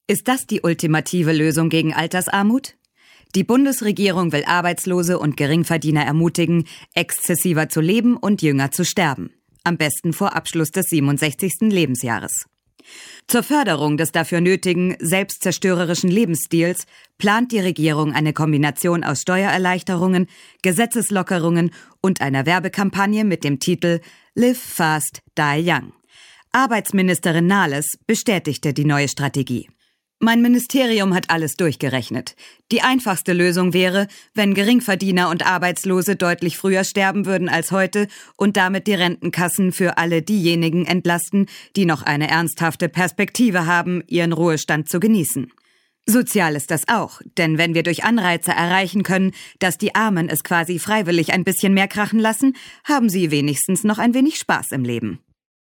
Ist das die ultimative Lösung gegen Altersarmut? Die Bundesregierung will Arbeitslose und Geringverdiener ermutigen, exzessiver zu leben und jünger zu sterben. Am besten vor Abschluss des 67. Lebensjahres. Zur Förderung des dafür nötigen, selbstzerstörerischen Lebensstils plant die Regierung eine Kombination aus Steuererleichterungen, Gesetzeslockerungen und einer Werbekampagne mit dem Titel Live Fast, Die Young. Arbeitsministerin Nahles bestätigte die neue Strategie. Mein Ministerium hat alles durchgerechnet. Die einfachste Lösung wäre, wenn Geringverdiener und Arbeitslose deutlich früher sterben würden als heute und damit die Rentenkassen für alle diejenigen entlasten, die noch eine ernsthafte Perspektive haben, ihren Ruhestand zu genießen. Sozial ist das auch, denn wenn wir durch Anreize erreichen können, dass die Armen es quasi freiwillig ein bisschen mehr krachen lassen, haben sie wenigstens noch ein wenig Spaß im Leben.